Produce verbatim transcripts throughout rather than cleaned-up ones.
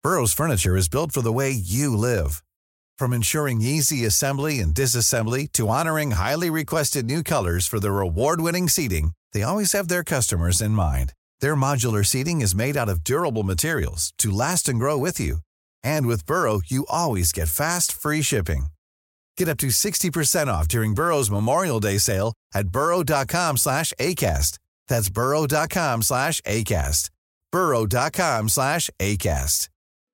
Burrow's furniture is built for the way you live. From ensuring easy assembly and disassembly to honoring highly requested new colors for their award-winning seating, they always have their customers in mind. Their modular seating is made out of durable materials to last and grow with you. And with Burrow, you always get fast, free shipping. Get up to sixty percent off during Burrow's Memorial Day sale at burrow.com slash ACAST. That's burrow.com slash ACAST. burrow.com slash ACAST.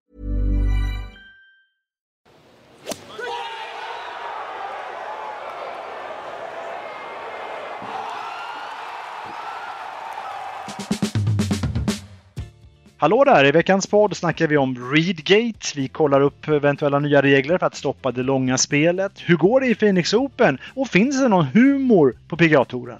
Hallå där, i veckans podd snackar vi om Reedgate. Vi kollar upp eventuella nya regler för att stoppa det långa spelet. Hur går det i Phoenix Open? Och finns det någon humor på P G A-touren?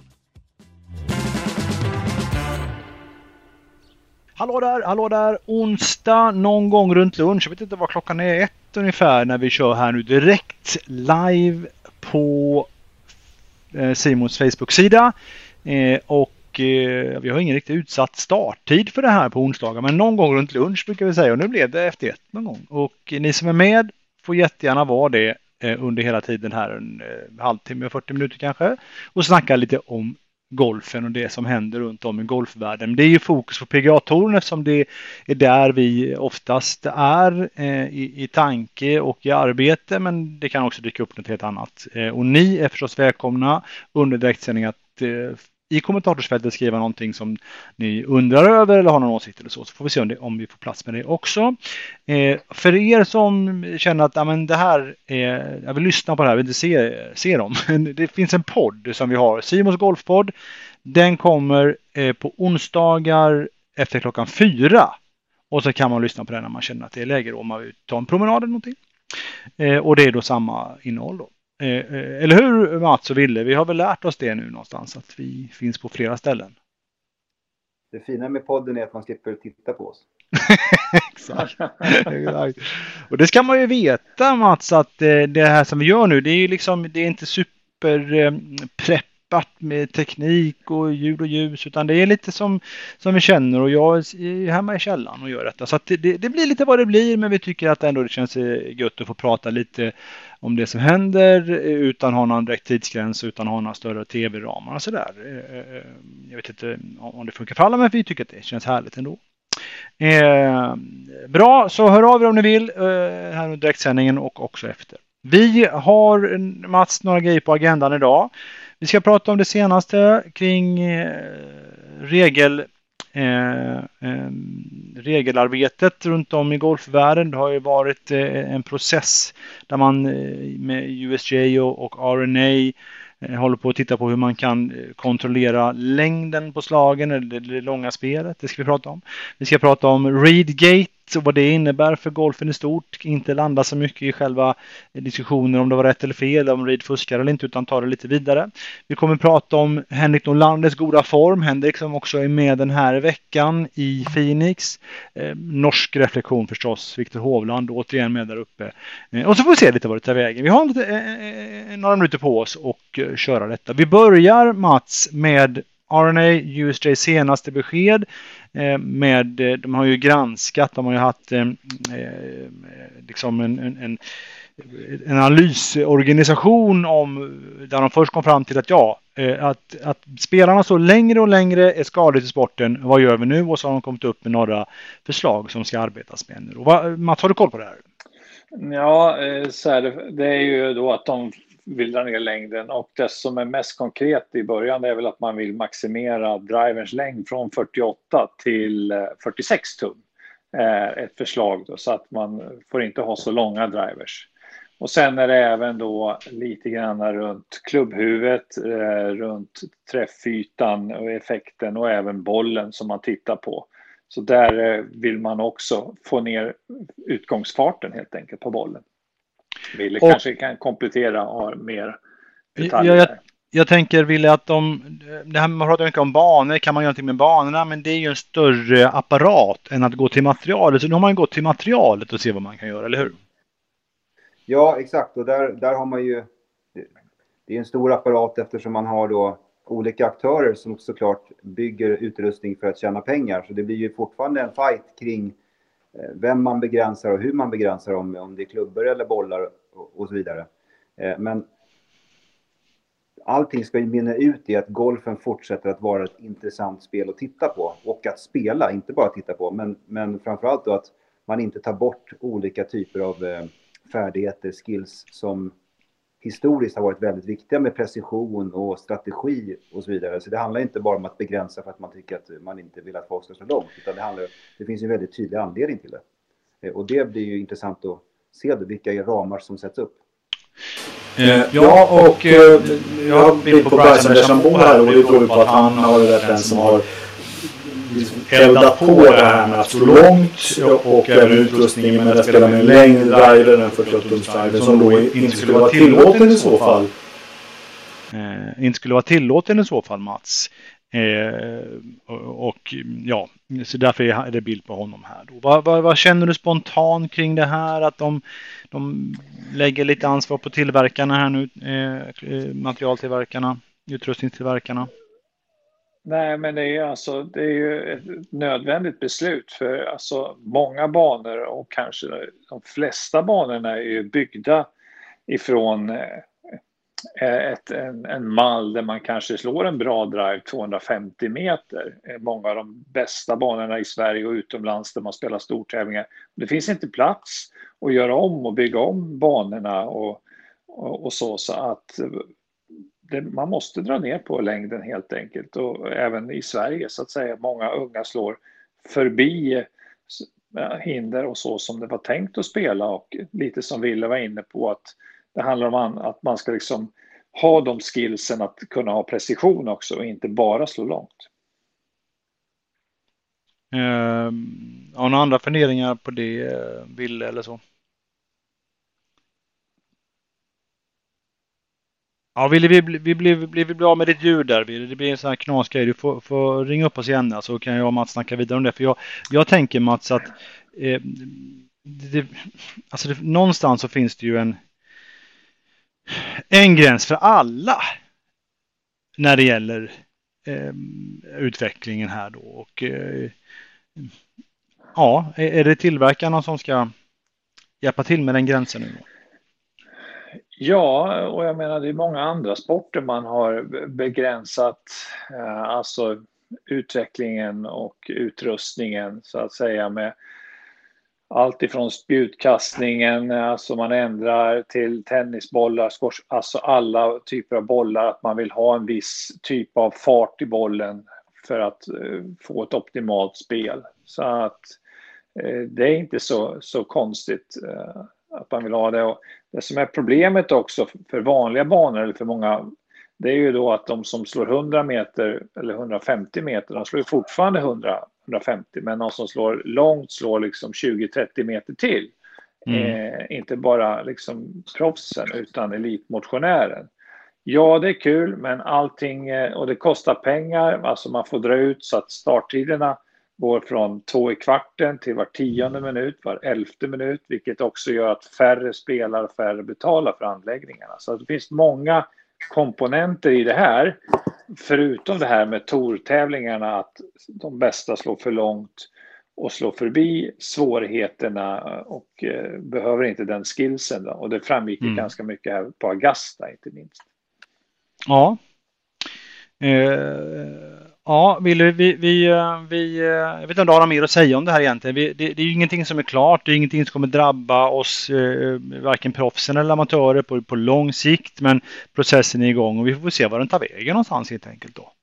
Hallå där, hallå där. Onsdag någon gång runt lunch. Jag vet inte vad klockan är, ett ungefär, när vi kör här nu direkt live på eh, Simons Facebook-sida. Eh, och vi har ingen riktigt utsatt starttid för det här på onsdagar, men någon gång runt lunch brukar vi säga, och nu blev det efter ett någon gång. Och ni som är med får jättegärna vara det under hela tiden här, en halvtimme, fyrtio minuter kanske, och snacka lite om golfen och det som händer runt om i golfvärlden. Det är ju fokus på P G A-touren eftersom det är där vi oftast är eh, i, i tanke och i arbete, men det kan också dyka upp något helt annat. Eh, och ni är förstås välkomna under direktsändning att eh, i kommentarsfältet skriva någonting som ni undrar över eller har någon åsikt eller så, så får vi se om, det, om vi får plats med det också. Eh, för er som känner att ja, men det här är, jag vill lyssna på det här, jag vill inte se, se dem. Det finns en podd som vi har, Simons golfpodd. Den kommer eh, på onsdagar efter klockan fyra. Och så kan man lyssna på den när man känner att det är läge, om man vill ta en promenad eller någonting. Eh, och det är då samma innehåll då. Eller hur, Mats och Ville? Vi har väl lärt oss det nu någonstans, att vi finns på flera ställen. Det fina med podden är att man slipper titta på oss. Exakt. Exakt. Och det ska man ju veta, Mats, att det här som vi gör nu, det är ju liksom, det är inte super preppat med teknik och ljud och ljus, utan det är lite som, som vi känner, och jag är hemma i källaren och gör detta. Så att det, det blir lite vad det blir, men vi tycker att ändå det känns gött att få prata lite om det som händer utan att ha någon direkt tidsgräns, utan att ha några större tv-ramar och sådär. Jag vet inte om det funkar för alla, men vi tycker att det känns härligt ändå. Eh, bra, så hör av er om ni vill eh, här under direktsändningen och också efter. Vi har, Mats, några grejer på agendan idag. Vi ska prata om det senaste kring eh, regel, eh, eh, regelarbetet runt om i golfvärlden. Det har ju varit eh, en process där man eh, med U S J och, och R N A eh, håller på att titta på hur man kan kontrollera längden på slagen eller det, det långa spelet. Det ska vi prata om. Vi ska prata om Reedgate och vad det innebär för golfen i stort. Inte landa så mycket i själva diskussioner om det var rätt eller fel, om Reed fuskar eller inte, utan ta det lite vidare. Vi kommer prata om Henrik Norlanders goda form. Henrik som också är med den här veckan i Phoenix. Eh, norsk reflektion förstås. Viktor Hovland återigen med där uppe. Eh, och så får vi se lite vad det tar vägen. Vi har lite, eh, några minuter på oss och eh, köra detta. Vi börjar, Mats, med R N A U S J senaste besked. Med, de har ju granskat, de har ju haft eh, liksom en, en, en analysorganisation om, där de först kom fram till att ja, att, att spelarna så längre och längre är skadade i sporten, vad gör vi nu? Och så har de kommit upp med några förslag som ska arbetas med nu. Och vad, Mats, har du koll på det här? Ja, så här, det är ju då att de vill dra ner längden, och det som är mest konkret i början är väl att man vill maximera driverns längd från fyrtioåtta till fyrtiosex tum. Ett förslag då, så att man får inte ha så långa drivers. Och sen är det även då lite grann runt klubbhuvudet, runt träffytan och effekten och även bollen som man tittar på. Så där vill man också få ner utgångsfarten helt enkelt på bollen. Ville och, kanske kan komplettera och ha mer detaljer. Jag, jag, jag tänker, Ville, att de, det här, man pratar mycket om banor, kan man göra någonting med banorna, men det är ju en större apparat än att gå till materialet. Så nu har man gått till materialet och se vad man kan göra, eller hur? Ja, exakt. Och där, där har man ju, det är en stor apparat eftersom man har då olika aktörer som såklart bygger utrustning för att tjäna pengar. Så det blir ju fortfarande en fight kring vem man begränsar och hur man begränsar, om, om det är klubbor eller bollar och, och så vidare. Men allting ska ju mynna ut i att golfen fortsätter att vara ett intressant spel att titta på och att spela, inte bara titta på, men, men framförallt då att man inte tar bort olika typer av eh, färdigheter, skills som historiskt har varit väldigt viktiga med precision och strategi och så vidare. Så det handlar inte bara om att begränsa för att man tycker att man inte vill att folk ska så långt, utan det handlar, det finns ju en väldigt tydlig anledning till det. Eh, och det blir ju intressant att se då, vilka ramar som sätts upp. Eh, ja, och eh, jag har bild på Bryson DeChambeau här, och det beror på att han har varit den som har eldat på det här med att stå långt och även utrustningen med att spela med en längre driver än fyrtioåtta-tums-driver som då inte skulle vara tillåten i så fall. Eh, inte skulle vara tillåten i så fall, Mats. Eh, och, och ja, så därför är det bild på honom här då. Vad, vad, vad känner du spontant kring det här, att de, de lägger lite ansvar på tillverkarna här nu, eh, materialtillverkarna, utrustningstillverkarna? Nej, men det är, alltså, det är ju ett nödvändigt beslut, för alltså, många banor och kanske de flesta banorna är ju byggda ifrån ett, en, en mall där man kanske slår en bra drive tvåhundrafemtio meter. Många av de bästa banorna i Sverige och utomlands där man spelar stortävlingar. Det finns inte plats att göra om och bygga om banorna och, och, och så, så att det, man måste dra ner på längden helt enkelt. Och även i Sverige så att säga, många unga slår förbi hinder och så som det var tänkt att spela, och lite som Ville var inne på, att det handlar om att man ska liksom ha de skillsen att kunna ha precision också och inte bara slå långt. Uh, har några andra funderingar på det, Ville, eller så? Ja, Ville, vi, vi, vi, vi, vi blir av med ditt ljud där, Ville. Det blir en sån här knasgrej. Du får, får ringa upp oss igen, så kan jag och Mats snacka vidare om det. För jag, jag tänker, Mats, att eh, det, alltså det, någonstans så finns det ju en en gräns för alla när det gäller eh, utvecklingen här då. Och eh, ja, är det tillverkarna som ska hjälpa till med den gränsen nu då? Ja, och jag menar det är många andra sporter man har begränsat eh, alltså utvecklingen och utrustningen så att säga, med allt ifrån spjutkastningen, alltså man ändrar till tennisbollar, squash, alltså alla typer av bollar, att man vill ha en viss typ av fart i bollen för att uh, få ett optimalt spel. Så att uh, det är inte så, så konstigt uh, att man vill ha det. Och det som är problemet också för vanliga banor, eller för många, det är ju då att de som slår hundra meter eller hundrafemtio meter, de slår ju fortfarande hundra hundrafemtio, men de som slår långt slår liksom tjugo trettio meter till. Mm. Eh, inte bara liksom proffsen utan elitmotionären. Ja, det är kul, men allting, eh, och det kostar pengar, alltså man får dra ut så att starttiderna går från två i kvarten till var tionde minut, var elfte minut, vilket också gör att färre spelar och färre betalar för anläggningarna. Så det finns många komponenter i det här, förutom det här med tortävlingarna, att de bästa slår för långt och slår förbi svårigheterna och eh, behöver inte den skillsen då. Och det framgick mm. ganska mycket här på Augusta inte minst. Ja. Eh, ja, vill vi, vi, vi, vi jag vet inte om du har mer att säga om det här egentligen. Vi, det, det är ju ingenting som är klart, det är ingenting som kommer drabba oss, eh, varken proffsen eller amatörer på, på lång sikt, men processen är igång och vi får se var den tar vägen någonstans helt enkelt då.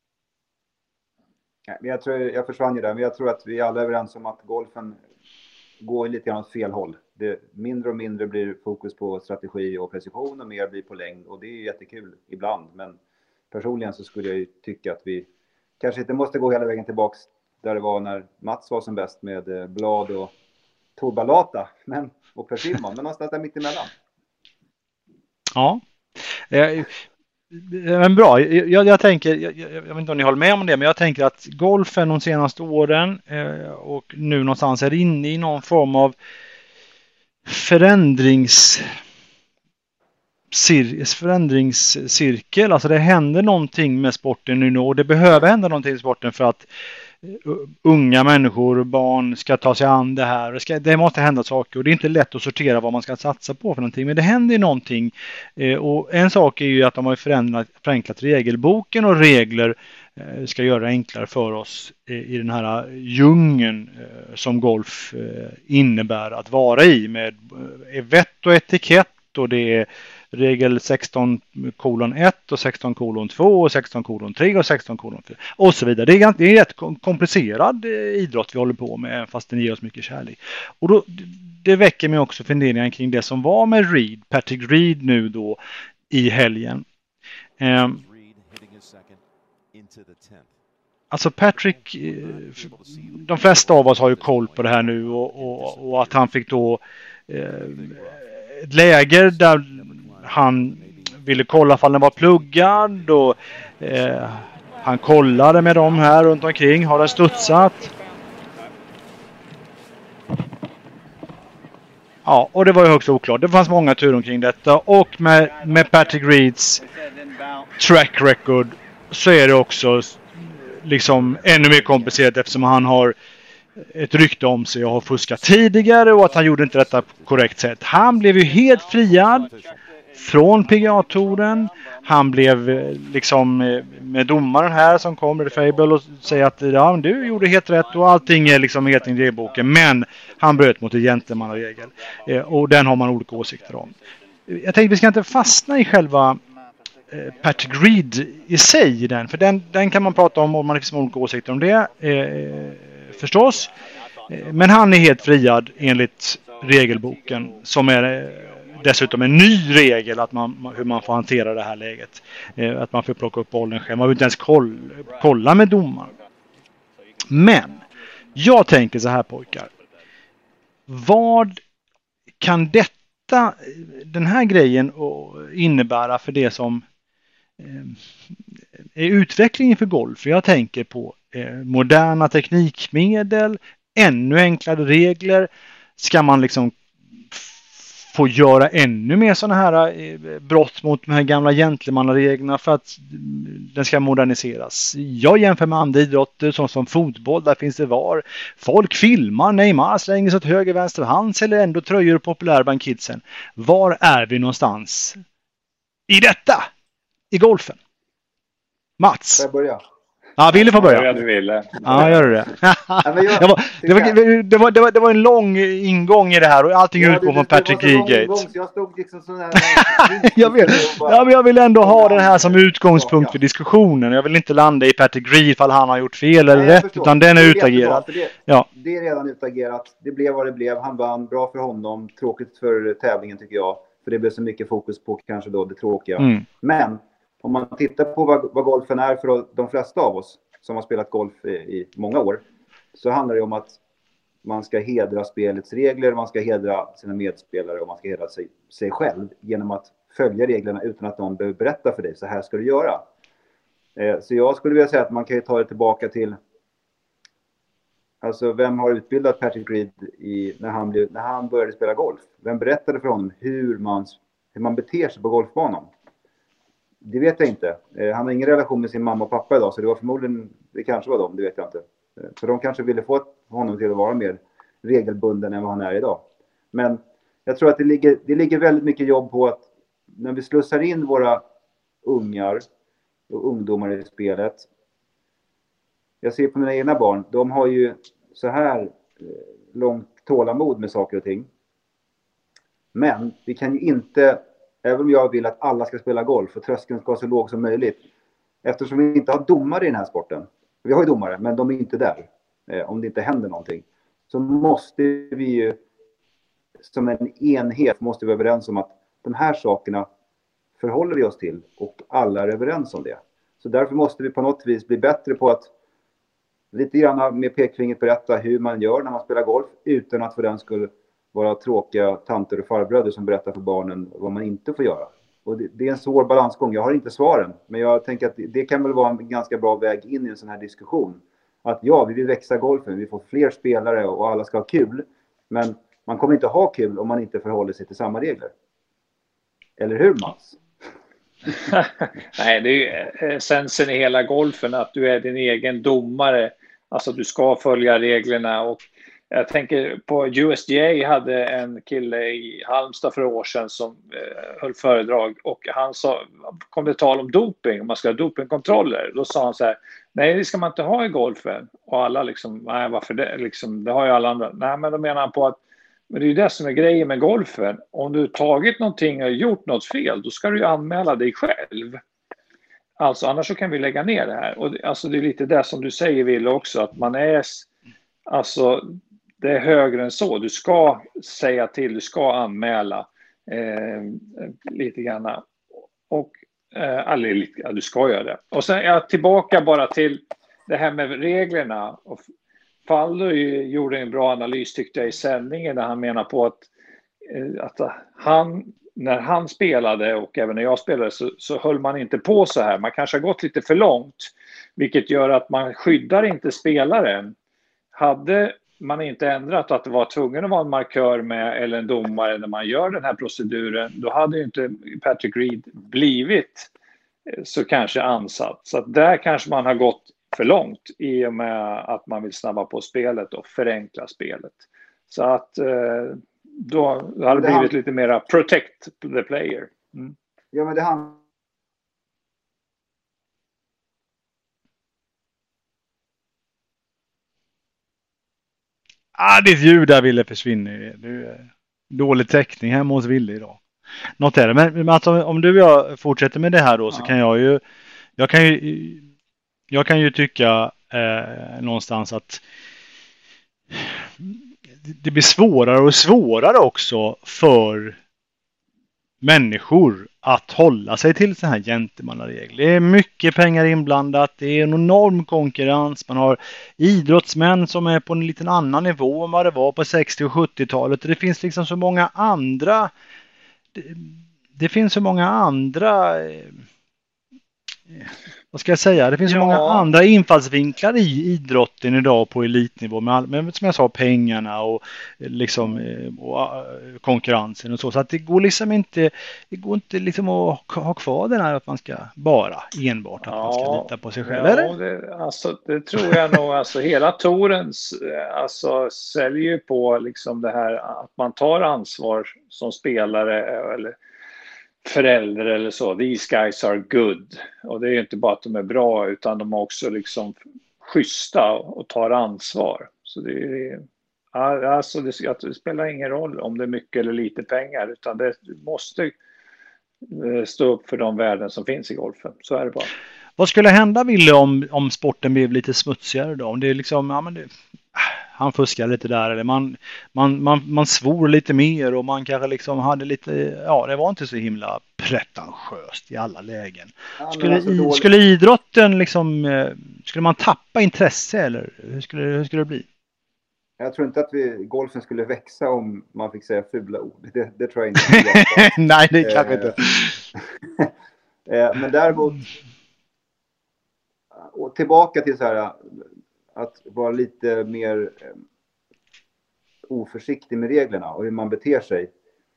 Jag, tror, jag försvann ju där, men jag tror att vi alla är överens om att golfen går lite grann åt fel håll. Det, mindre och mindre blir fokus på strategi och precision och mer blir på längd, och det är ju jättekul ibland, men personligen så skulle jag ju tycka att vi kanske inte måste gå hela vägen tillbaks där det var när Mats var som bäst med Blad och Torbalata, men, och Per Simon, men någonstans där mitt emellan. Ja, men bra. Jag, jag tänker, jag, jag vet inte om ni håller med om det, men jag tänker att golfen de senaste åren eh, och nu någonstans är inne i någon form av förändrings cir- förändringscirkel. Alltså det händer någonting med sporten nu och det behöver hända någonting i sporten för att unga människor och barn ska ta sig an det här. Det, ska, det måste hända saker och det är inte lätt att sortera vad man ska satsa på för någonting. Men det händer ju någonting. Och en sak är ju att de har förändrat, förenklat regelboken och regler ska göra det enklare för oss i den här djungeln som golf innebär att vara i med vett och etikett och det är regel sexton kolon ett och sexton kolon två och sexton kolon tre och sexton kolon fyra och så vidare. Det är, det är en rätt komplicerad idrott vi håller på med fast den ger oss mycket kärlek. Och då, det väcker mig också funderingar kring det som var med Reed, Patrick Reed nu då i helgen. Um, Alltså Patrick, de flesta av oss har ju koll på det här nu och, och, och att han fick då eh, ett läger där han ville kolla om den var pluggad och eh, han kollade med dem här runt omkring, har den studsat? Ja, och det var ju högst oklart. Det fanns många turer omkring detta och med, med Patrick Reeds track record så är det också liksom ännu mer komplicerat eftersom han har ett rykte om sig och har fuskat tidigare och att han gjorde inte detta på korrekt sätt. Han blev ju helt friad från P G A-touren. Han blev liksom med domaren här som kommer till Fable och säger att ja, du gjorde helt rätt och allting är liksom helt i regelboken. Men han bröt mot en gentlemannaregel och den har man olika åsikter om. Jag tänkte vi ska inte fastna i själva Patrick Reed i sig den, för den, den kan man prata om och man har liksom olika åsikter om det eh, förstås. Men han är helt friad enligt regelboken som är eh, dessutom en ny regel att man, hur man får hantera det här läget. Eh, att man får plocka upp bollen själv. Man vill inte ens kolla, kolla med domaren. Men jag tänker så här pojkar. Vad kan detta, den här grejen innebära för det som är utvecklingen för golf? Jag tänker på eh, moderna teknikmedel, ännu enklare regler. Ska man liksom få göra ännu mer sådana här eh, brott mot de här gamla gentlemannareglerna för att den ska moderniseras? Jag jämför med andra idrotter som, som fotboll, där finns det var. Folk filmar, Neymar slänger sig åt höger, vänster, hands eller ändå tröjor populära bland kidsen. Var är vi någonstans i detta? I golfen. Mats. Får jag börja? Ja, Ville får börja. Ja, du ville. Ja, gör du det. Ja, men jag, det, var, det, var, det, var, det, var, det var en lång ingång i det här och allting ja, utgår från Patrick Reed. Jag stod liksom sån här... jag, vill, ja, men jag vill ändå ha den här som utgångspunkt för diskussionen. Jag vill inte landa i Patrick Reed ifall han har gjort fel eller Nej, rätt, förstår. Utan den är, är utagerad. Det, ja. det är redan utagerat. Det blev vad det blev. Han vann. Bra för honom. Tråkigt för tävlingen tycker jag. För det blev så mycket fokus på kanske då det tråkiga. Mm. Men om man tittar på vad, vad golfen är för de flesta av oss som har spelat golf i, i många år, så handlar det om att man ska hedra spelets regler, man ska hedra sina medspelare och man ska hedra sig, sig själv genom att följa reglerna utan att någon behöver berätta för dig, så här ska du göra. Eh, så jag skulle vilja säga att man kan ju ta det tillbaka till, alltså vem har utbildat Patrick Reed i, när, han blev, när han började spela golf? Vem berättade för honom hur man, hur man beter sig på golfbanan? Det vet jag inte. Eh, han har ingen relation med sin mamma och pappa idag, så det var förmodligen, det kanske var dem, det vet jag inte. Eh, för de kanske ville få honom till att vara mer regelbunden än vad han är idag. Men jag tror att det ligger, det ligger väldigt mycket jobb på att när vi slussar in våra ungar och ungdomar i spelet. Jag ser på mina egna barn, de har ju så här eh, långt tålamod med saker och ting. Men vi kan ju inte, även om jag vill att alla ska spela golf och tröskeln ska vara så låg som möjligt, eftersom vi inte har domare i den här sporten. Vi har ju domare, men de är inte där eh, om det inte händer någonting. Så måste vi ju som en enhet måste vi vara överens om att de här sakerna förhåller vi oss till och alla är överens om det. Så därför måste vi på något vis bli bättre på att lite grann med pekfingret berätta hur man gör när man spelar golf utan att för den skulle vara tråkiga tanter och farbröder som berättar för barnen vad man inte får göra. Och det, det är en svår balansgång. Jag har inte svaren, men jag tänker att det, det kan väl vara en ganska bra väg in i en sån här diskussion. Att ja, vi vill växa golfen, vi får fler spelare och alla ska ha kul. Men man kommer inte ha kul om man inte förhåller sig till samma regler. Eller hur, Mats? Nej, det är ju essensen i hela golfen att du är din egen domare Alltså du ska följa reglerna. Och jag tänker på U S G A hade en kille i Halmstad för år sedan som eh, höll föredrag, och han sa, kom det tal om doping, om man ska ha dopingkontroller, då sa han så här: nej, det ska man inte ha i golfen. Och alla liksom, nej, varför det? Liksom, det har ju alla andra. Nej, men då menar han på att men det är ju det som är grejen med golfen. Om du tagit någonting och gjort något fel, då ska du ju anmäla dig själv. Alltså annars så kan vi lägga ner det här. Och alltså det är lite det som du säger, Wille, också, att man är, alltså det är högre än så. Du ska säga till, du ska anmäla eh, lite grann. Och eh, eller, ja, du ska göra det. Och sen är jag tillbaka bara till det här med reglerna. Och Faldo gjorde en bra analys, tyckte jag, i sändningen, där han menar på att, att han, när han spelade och även när jag spelade, så, så höll man inte på så här. Man kanske har gått lite för långt, vilket gör att man skyddar inte spelaren. Hade man inte ändrat att det var tvungen att vara en markör med eller en domare när man gör den här proceduren, då hade ju inte Patrick Reed blivit så kanske ansatt. Så att där kanske man har gått för långt i och med att man vill snabba på spelet och förenkla spelet. Så att eh, då har det blivit lite mera protect the player. Mm. Ja, men det handlar... Ah, ditt ljud där, Ville, försvinner. Du är dålig täckning hemma hos Ville idag. Något är det. Men, men alltså, om du och jag fortsätter med det här då, ja, så kan jag ju jag kan ju jag kan ju tycka eh, någonstans att det blir svårare och svårare också för människor att hålla sig till sådana här gentlemannaregler. Det är mycket pengar inblandat, det är en enorm konkurrens. Man har idrottsmän som är på en liten annan nivå än vad det var på sextio- och sjuttiotalet. Det finns liksom så många andra det, det finns så många andra eh, vad ska jag säga? Det finns ja. så många andra infallsvinklar i idrotten idag på elitnivå med, all, med som jag sa, pengarna och liksom och konkurrensen och så, så att det går liksom inte det går inte liksom att ha kvar den här att man ska bara enbart att ja. man ska lita på sig själv. Ja, eller? Det, alltså, det tror jag nog. Alltså hela Torens alltså säljer ju på liksom det här att man tar ansvar som spelare eller förälder eller så. These guys are good. Och det är ju inte bara att de är bra, utan de är också liksom schyssta och tar ansvar. Så det är alltså det, det spelar ingen roll om det är mycket eller lite pengar, utan det måste stå upp för de värden som finns i golfen. Så är det bara. Vad skulle hända, Ville, om, om sporten blev lite smutsigare då? Om det är liksom, ja men det, han fuskar lite där, eller man, man, man, man svor lite mer och man kanske liksom hade lite, ja det var inte så himla pretentiöst i alla lägen. Ja, skulle, alltså då... skulle idrotten liksom, skulle man tappa intresse, eller hur skulle, hur skulle det bli? Jag tror inte att vi, golfen skulle växa om man fick säga fula ord. Det, det tror jag inte. Nej, det kanske inte. Men däremot, och tillbaka till så här, att vara lite mer oförsiktig med reglerna och hur man beter sig.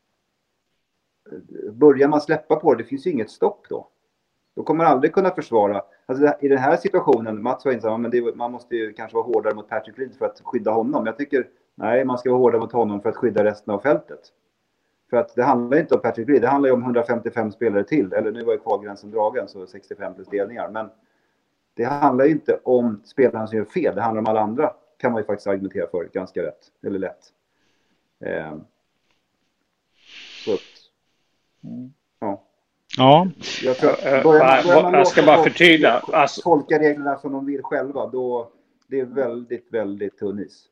Börjar man släppa på det, det finns ju inget stopp då. Då kommer man aldrig kunna försvara. Alltså i den här situationen, Mats var inte men det, man måste ju kanske vara hårdare mot Patrick Reed för att skydda honom. Jag tycker, nej, man ska vara hårdare mot honom för att skydda resten av fältet. För att det handlar inte om Patrick Reed, det handlar ju om hundrafemtiofem spelare till. Eller nu var ju kvalgränsen dragen, så sextiofem plus delningar. Men det handlar ju inte om spelarna som gör fel, det handlar om alla andra. Kan man ju faktiskt argumentera för ganska rätt, eller lätt. Eh, så att, ja. Ja. Jag, tror att börjar man, börjar man jag ska bara förtydliga. Alltså, tolka reglerna som de vill själva, då det är väldigt, väldigt tunn is.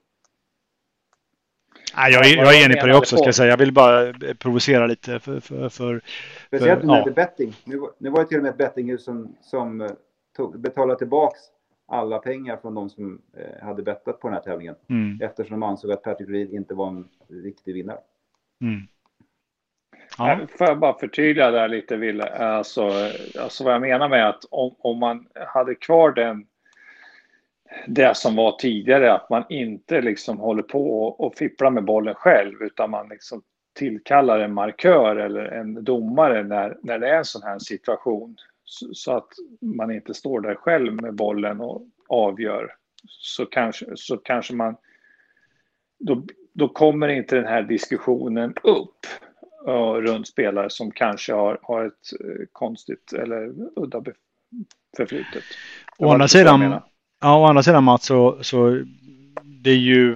Nej, jag, är, jag är enig på det också, ska jag säga. Jag vill bara provocera lite för... för, för Speciellt när det är betting. Nu, nu var det till och med ett bettinghus som, som tog, betalade tillbaks alla pengar från de som eh, hade bettat på den här tävlingen. Mm. Eftersom de ansåg att Patrick Reed inte var en riktig vinnare. Mm. Ja. Får jag bara förtydliga där lite, Wille. Alltså, alltså vad jag menar med att om, om man hade kvar den det som var tidigare, att man inte liksom håller på och, och fipplar med bollen själv, utan man liksom tillkallar en markör eller en domare när, när det är en sån här situation, så, så att man inte står där själv med bollen och avgör så kanske, så kanske man då, då kommer inte den här diskussionen upp uh, runt spelare som kanske har, har ett uh, konstigt eller udda förflutet. Å andra sidan, ja, å andra sidan Mats, så, så det är ju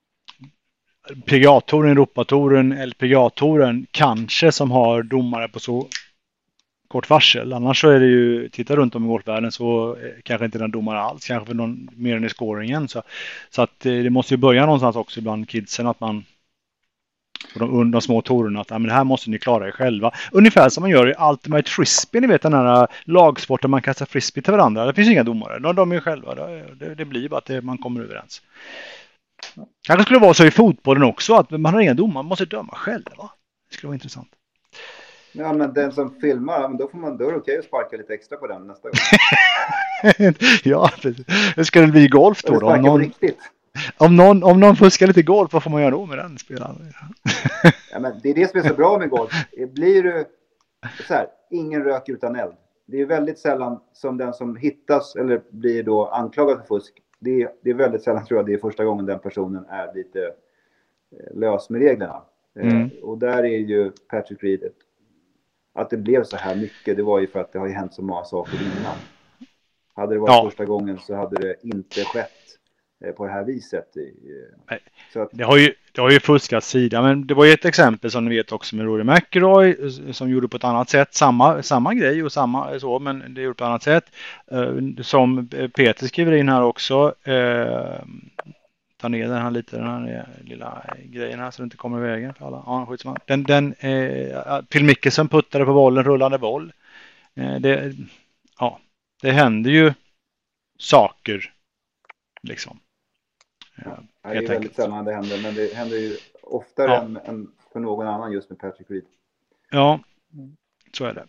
P G A-touren, Europatouren, L P G A-touren kanske som har domare på så kort varsel. Annars så är det ju, titta runt om i golfvärlden så eh, kanske inte den domare alls, kanske för någon mer än i scoringen. Så, så att eh, det måste ju börja någonstans också bland kidsen att man på de, de små torerna att ja, men det här måste ni klara er själva. Ungefär som man gör i Ultimate Frisbee, ni vet den här lagsporten man kastar frisbee till varandra. Det finns inga domare, de, de är ju själva. Det, det blir bara att det, man kommer överens. Kanske skulle det vara så i fotbollen också att man har inga domare, man måste döma själva. Det skulle vara intressant. Ja, men den som filmar, då får man då är det okej att sparka lite extra på den nästa gång. Ja, det ska det bli golf då. då. Om, någon, om, någon, om någon fuskar lite golf, vad får man göra då med den spelaren? Ja, men det är det som är så bra med golf. Blir du så här, ingen rök utan eld. Det är väldigt sällan som den som hittas eller blir då anklagad för fusk. Det är, det är väldigt sällan, tror jag, det är första gången den personen är lite lös med reglerna. Mm. Eh, och där är ju Patrick Reed ett, att det blev så här mycket, det var ju för att det har ju hänt så många saker innan. Hade det varit ja. första gången så hade det inte skett eh, på det här viset. Nej. Så att, det, har ju, det har ju fuskats sida, men det var ju ett exempel som ni vet också med Rory McIlroy som gjorde på ett annat sätt, samma, samma grej och samma så, men det gjorde på ett annat sätt. Eh, som Peter skriver in här också, eh, ta ner den här lite, den här lilla grejen här så det inte kommer i vägen för alla. Ja, skitsamma. Den, den, eh, Phil Mickelson puttade på bollen, rullande boll. Eh, det, ja, det händer ju saker liksom. Ja, det är väldigt sällan det händer, men det händer ju oftare ja. än, än för någon annan just med Patrick Reed. Ja, så är det.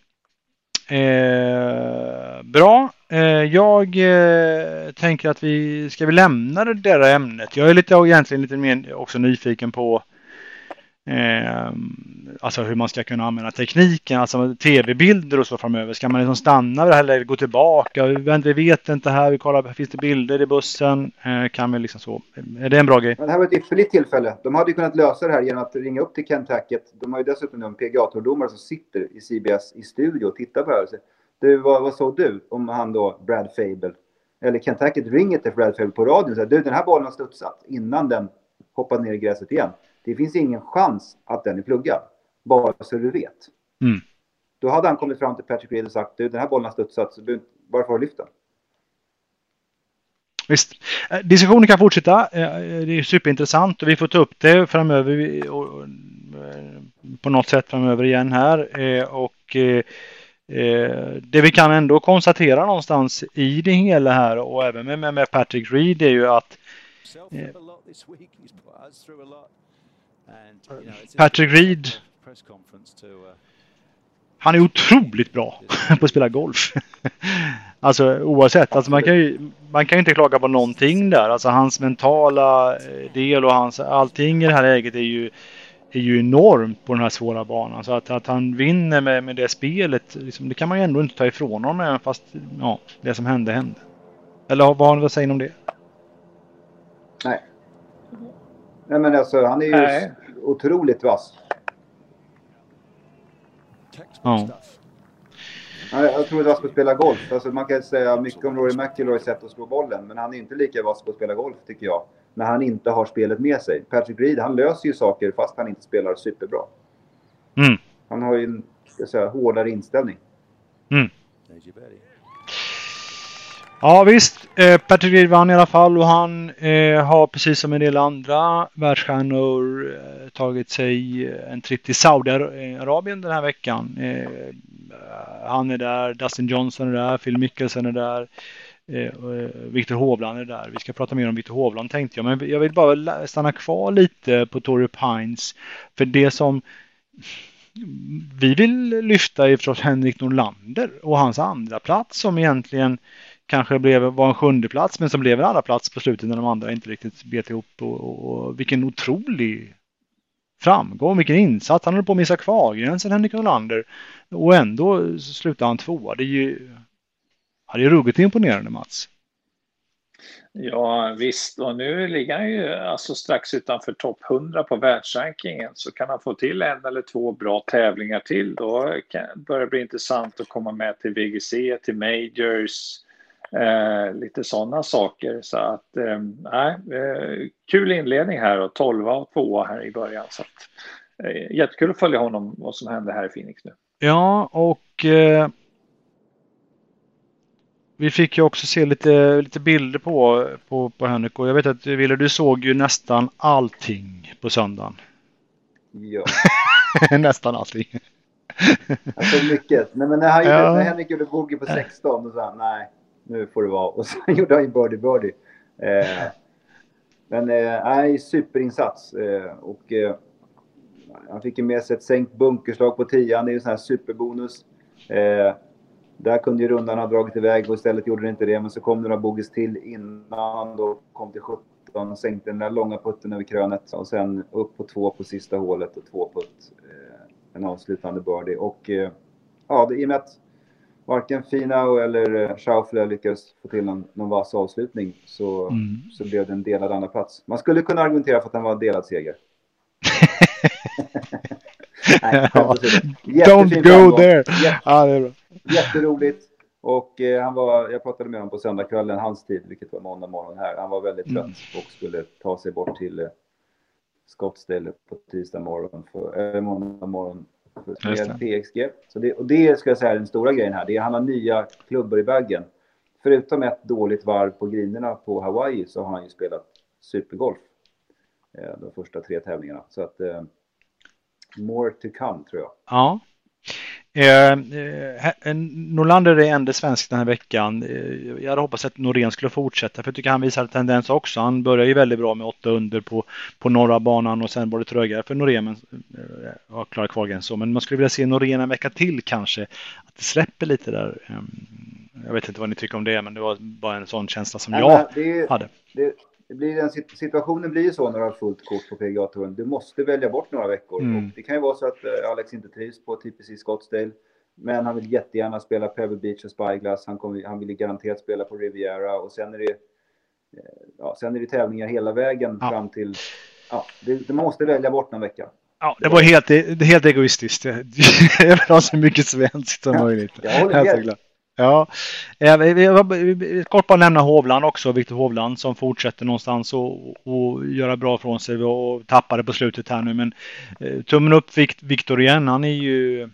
Eh, bra. Eh, jag eh, tänker att vi ska vi lämna det där ämnet. Jag är lite egentligen lite mer också nyfiken på eh, alltså hur man ska kunna använda tekniken, alltså tv-bilder och så framöver. Ska man liksom stanna vid det här eller gå tillbaka? Vi vet inte här, vi kollar, finns det bilder i bussen? Eh, kan vi liksom så. Är det en bra grej? Men det här var ett ypperligt tillfälle. De hade ju kunnat lösa det här genom att ringa upp till Kentucky. De har ju dessutom en P G A-tordomare som sitter i C B S i studio och tittar på det här. Du, vad, vad såg du om han då, Brad Fable? Eller Kentucky ringer till Brad Fable på radion och säger, du, den här bollen har studsat innan den hoppade ner i gräset igen. Det finns ingen chans att den är pluggad. Bara så du vet. Mm. Då hade han kommit fram till Patrick Reed och sagt, du, den här bollen har studsat, så du, varför har du lyft den? Visst. Diskussionen kan fortsätta. Det är superintressant och vi får ta upp det framöver på något sätt framöver igen här. Och det vi kan ändå konstatera någonstans i det hela här och även med, med Patrick Reed är ju att Patrick Reed han är otroligt bra på att spela golf. Alltså oavsett, alltså man kan ju man kan ju inte klaga på någonting där. Alltså hans mentala del och hans allting i det här läget är ju är ju enormt på den här svåra banan. Så att, att han vinner med, med det spelet, liksom, det kan man ju ändå inte ta ifrån honom, även fast ja, det som hände hände. Eller vad har ni att säga om det? Nej. Nej men alltså, han är ju Nej. otroligt vass. Ja. Jag tror att vass på att spela golf. Alltså, man kan säga mycket om Rory McIlroy sätt att slå bollen, men han är inte lika vass på att spela golf tycker jag. När han inte har spelet med sig. Patrick Reed, han löser ju saker fast han inte spelar superbra. Mm. Han har ju en ska säga, hårdare inställning. Mm. Ja visst, eh, Patrick Reed vann i alla fall och han eh, har precis som en del andra världsstjärnor eh, tagit sig en trip till Saudiarabien den här veckan. Eh, han är där, Dustin Johnson är där, Phil Mickelson är där. Victor Hovland är där. Vi ska prata mer om Victor Hovland tänkte jag. Men jag vill bara stanna kvar lite på Torrey Pines. För det som vi vill lyfta är förstås Henrik Norlander och hans andra plats som egentligen kanske blev, var en sjunde plats men som blev en andra plats på slutet när de andra inte riktigt bet ihop. Och, och, och vilken otrolig framgång, vilken insats. Han höll på att missa kvargränsen, Henrik Norlander. Och ändå slutar han tvåa. Det är ju Ja, det är ruggigt imponerande, Mats. Ja visst, och nu ligger han ju alltså strax utanför topp hundra på världsrankingen, så kan han få till en eller två bra tävlingar till, då kan, börjar det bli intressant att komma med till V G C, till Majors, eh, lite sådana saker. Så att, eh, eh, kul inledning här och tolva och tvåa här i början. Så att, eh, jättekul att följa honom, vad som händer här i Phoenix nu. Ja, och eh, vi fick ju också se lite, lite bilder på, på, på Henrik, och jag vet att Wille, du såg ju nästan allting på söndagen. Ja. Nästan allting. Alltså mycket. Nej, men när, han, ja. när Henrik gjorde bogey på sexton, då sa han, nej, nu får det vara. Och så gjorde han ju birdie birdie. Eh, men eh, nej, superinsats. Eh, och eh, han fick ju med sig ett sänkt bunkerslag på tian. Det är ju en sån här superbonus. Eh, där kunde ju rundan ha dragit iväg och istället gjorde det inte det. Men så kom det några bogeys till innan han då kom till sjutton och sänkte den där långa putten över krönet. Och sen upp på två på sista hålet och två putt. Eh, en avslutande birdie. Och eh, ja, det, i och med att varken Finau eller Schauffele lyckades få till någon, någon vass avslutning, så, mm. så blev det en delad andra plats. Man skulle kunna argumentera för att den var en delad seger. Nej, ja. Don't go framgång. There. Jätte, ah, det är bra. Jätteroligt. Och eh, han var, jag pratade med honom på söndagskvällen, hans tid, vilket var måndag morgon här. Han var väldigt trött mm. och skulle ta sig bort till eh, Scottsdale på tisdag morgon för, äh, måndag morgon för P X G. Så det, och det ska jag säga är den stora grejen här. Det är han har nya klubbor i baggen. Förutom ett dåligt varv på grinerna på Hawaii, så har han ju spelat supergolf eh, de första tre tävlingarna. Så att eh, more to come, tror jag. Ja. Eh, eh, Norlander är enda svensk den här veckan. Eh, jag hade hoppats att Norén skulle fortsätta, för jag tycker han visar tendens också. Han börjar ju väldigt bra med åtta under på, på norra banan, och sen var det trögare för Norén, men eh, ja, klara kvargen så. Men man skulle vilja se Norén en vecka till kanske, att det släpper lite där. Eh, jag vet inte vad ni tycker om det, men det var bara en sån känsla som Nej, jag det, hade. Det, det blir en, situationen blir ju så när du har fullt kort på P G A-touren. Du måste välja bort några veckor. Mm. Och det kan ju vara så att uh, Alex inte trivs på T P C Scottsdale. Men han vill jättegärna spela Pebble Beach och Spyglass. Han, kommer, han vill garanterat spela på Riviera. Och sen är det, uh, ja, sen är det tävlingar hela vägen ja. fram till... Ja, det, du måste välja bort någon vecka. Ja, det var helt, helt egoistiskt. Jag vill ha så mycket svenskt som möjligt. Jag håller med. Ja, vi, vi, vi kort bara nämna Hovland också, Victor Hovland, som fortsätter någonstans och, och göra bra från sig och tappade på slutet här nu, men eh, tummen upp Victor igen. Han är ju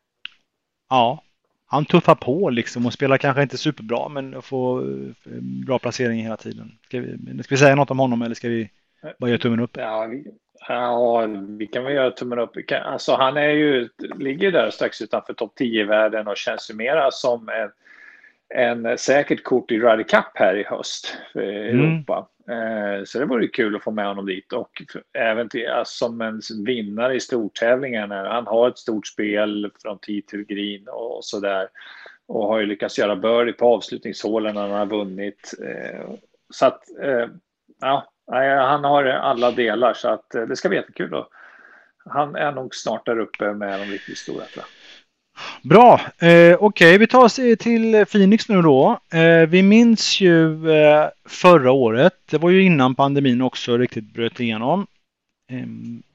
ja, han tuffar på liksom och spelar kanske inte superbra, men får bra placering hela tiden. Ska vi, ska vi säga något om honom, eller ska vi bara göra tummen upp? Ja, vi, ja, vi kan väl göra tummen upp. Alltså, han är ju, ligger där strax utanför topp tio i världen och känns ju mera som en, en säkert kort i Ryder Cup här i höst för Europa. Mm. Eh, så det vore ju kul att få med honom dit, och även till, alltså, som en vinnare i stortävlingarna. Han har ett stort spel från tid till green och sådär, och har ju lyckats göra birdie på avslutningshålen när han har vunnit. Eh, så att eh, ja, han har alla delar, så att det ska bli jättekul. Och han är nog snart där uppe med de riktigt stora, tror jag. Bra, eh, okej, okay. Vi tar oss till Phoenix nu då. Eh, vi minns ju eh, förra året, det var ju innan pandemin också riktigt bröt igenom. Eh,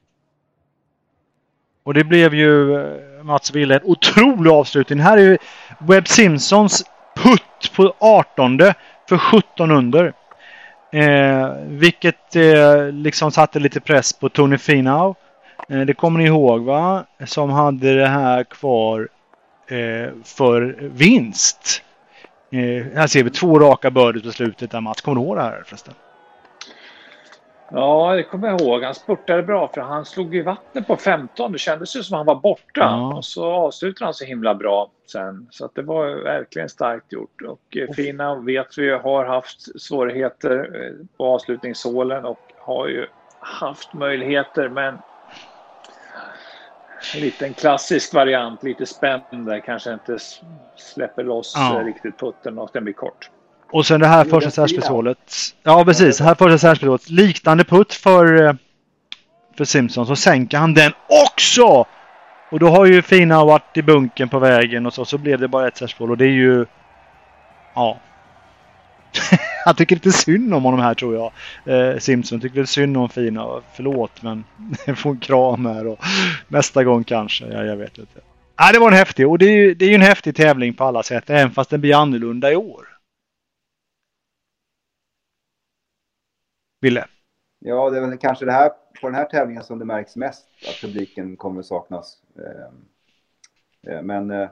och det blev ju eh, Mats Wille en otrolig avslutning. Här är ju Webb Simpsons putt på artonde för sjutton under. Eh, vilket eh, liksom satte lite press på Tony Finau. Eh, det kommer ni ihåg, va? Som hade det här kvar eh, för vinst. Eh, här ser vi två raka börder på slutet där. Mats, kommer du ihåg det här förresten? Ja, det kommer jag ihåg. Han spurtade bra, för han slog i vattnet på femton. Det kändes ju som han var borta. Ja. Och så avslutade han så himla bra sen. Så att det var verkligen starkt gjort. Och oh. Finau vet vi har haft svårigheter på avslutningshålen och har ju haft möjligheter, men en liten klassisk variant, lite spännande, kanske inte släpper loss ja. riktigt putten och den blir kort. Och sen det här första särspelshålet. Ja, precis. Här första särspelshålet. Liknande putt för, för Simpson. Så sänker han den också. Och då har ju Finau varit i bunken på vägen. Och så, så blev det bara ett särspel. Och det är ju... Ja. Han tycker lite synd om honom här, tror jag. Eh, Simpson tycker lite synd om Fina. Förlåt, men jag får en kram här. Och nästa gång kanske. Ja, jag vet inte. Ja, det var en häftig. Och det är ju, det är ju en häftig tävling på alla sätt. Även fast den blir annorlunda i år. Ville? Ja, det är väl kanske det här, på den här tävlingen som det märks mest att publiken kommer att saknas. Eh, men, eh,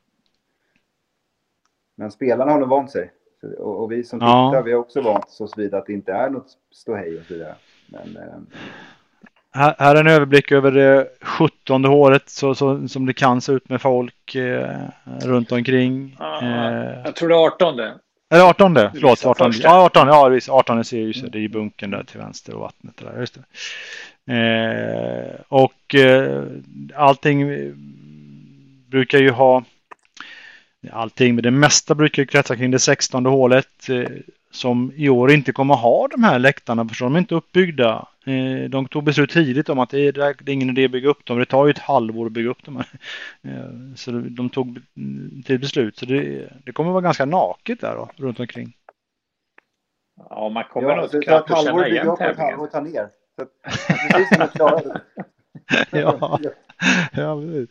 men spelarna har nog vant sig. Och, och vi som tittar, ja. Vi har också vant så vidare att det inte är något ståhej och så vidare. Men, eh, här, här är en överblick över det sjuttonde hålet så, så, som det kan se ut med folk eh, runt omkring. Ja, eh, jag tror det är artonde. Är det artonde? Förlåt, artonde. Ja, artonde. Ja, visst. artonde ser ju så. Det är i bunkern där till vänster och vattnet. Där. Just det. Eh, och eh, allting brukar ju ha... Allting, men det mesta brukar ju kretsa kring det sextonde hålet eh, som i år inte kommer ha de här läktarna, för de är inte uppbyggda. Eh, de tog beslut tidigt om att det är, det är ingen idé att bygga upp dem. Det tar ju ett halvår att bygga upp dem. Eh, så de tog till beslut. Så det, det kommer vara ganska naket där då, runt omkring. Ja, man kommer ja, nog så knappt att känna igen tävlingen. Ett halvår ta ner. Så att, precis som att klara det. Ja, ja,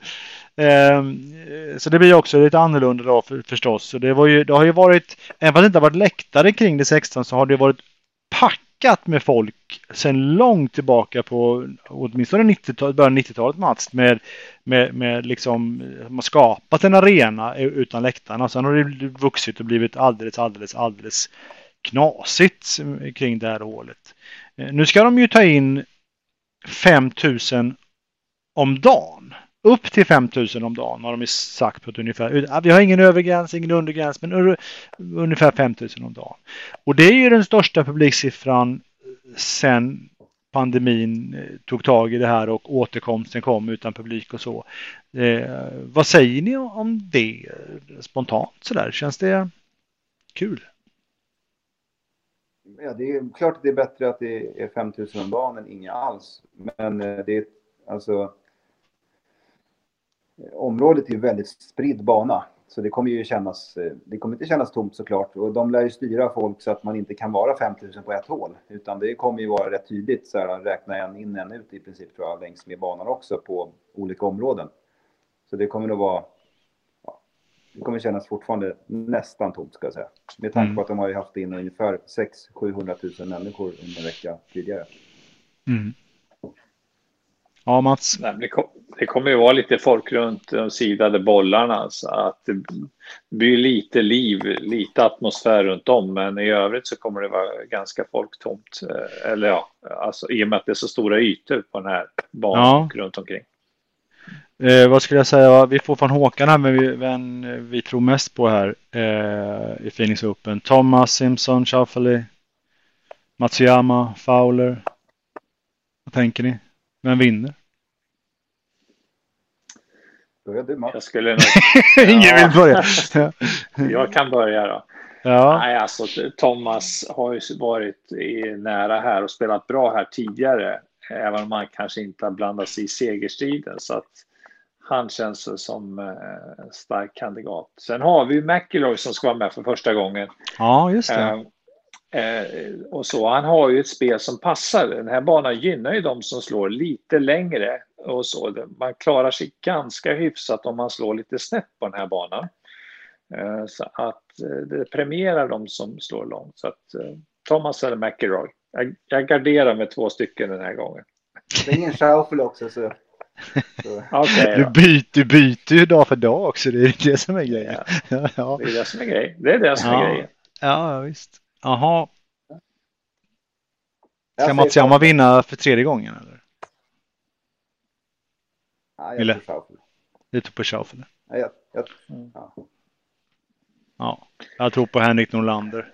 eh, så det blir också lite annorlunda då för, förstås. Så det, var ju, det har ju varit, även fast det inte har varit läktare kring det sexton, så har det varit packat med folk sedan långt tillbaka på åtminstone nittiotalet, början nittiotalet, Mats, med, med, med liksom, man har skapat en arena utan läktarna. Sen har det vuxit och blivit alldeles, alldeles, alldeles knasigt kring det här hålet. Nu ska de ju ta in fem tusen om dagen. Upp till fem tusen om dagen har de ju sagt på ett ungefär. Vi har ingen övergräns, ingen undergräns, men ungefär fem tusen om dagen. Och det är ju den största publiksiffran sen pandemin tog tag i det här och återkomsten kom utan publik och så. Eh, vad säger ni om det spontant sådär? Känns det kul? Ja, det är klart att det är bättre att det är fem tusen om dagen än inga alls. Men det är alltså... Området är väldigt spridd bana. Så det kommer ju kännas... Det kommer inte kännas tomt såklart. Och de lär ju styra folk så att man inte kan vara fem tusen på ett hål. Utan det kommer ju vara rätt tydligt. Så här, räkna en in, en ut i princip, tror jag, längs med banan också på olika områden. Så det kommer nog vara... Det kommer kännas fortfarande nästan tomt, ska jag säga. Med tanke på att de har ju haft in ungefär sex till sjuhundratusen människor under en vecka tidigare. Mm. Ja, Mats. Nej, det kommer ju vara lite folk runt de sidade bollarna, så att det blir lite liv, lite atmosfär runt om, men i övrigt så kommer det vara ganska folktomt. Eller ja, alltså i och med att det är så stora ytor på den här banan ja. Runt omkring. Eh, vad skulle jag säga? Vi får från Håkan här, men vi, vem vi tror mest på här eh, i Phoenix Open. Thomas, Simpson, Schauffele, Matsuyama, Fowler. Vad tänker ni? Vem vinner? Jag skulle nog... Ingen vill börja. Jag kan börja då. Ja. Nej, alltså Thomas har ju varit i, nära här och spelat bra här tidigare. Även om man kanske inte har blandat sig i segerstriden, så att han känns som en stark kandidat. Sen har vi McIlroy som ska vara med för första gången. Ja, just det. Eh, eh, och så, han har ju ett spel som passar. Den här banan gynnar ju de som slår lite längre. Och så. Man klarar sig ganska hyfsat om man slår lite snett på den här banan. Eh, så att eh, det premierar de som slår långt. Så att eh, Thomas eller McIlroy. Jag, jag garderar med två stycken den här gången. Det är ingen shuffle också, så... Okay, du, byter, du byter ju dag för dag också. Det är det som är grejen. Ja. Ja. Det är det som är grejen. Det är det som ja. är grejen. Ja, visst. Jaha. Ska Matsuyama vinna för tredje gången, eller? Ja, jag tror shuffle. Du tror på shuffle. Ja, jag, jag, ja. ja, jag tror på Henrik Norlander.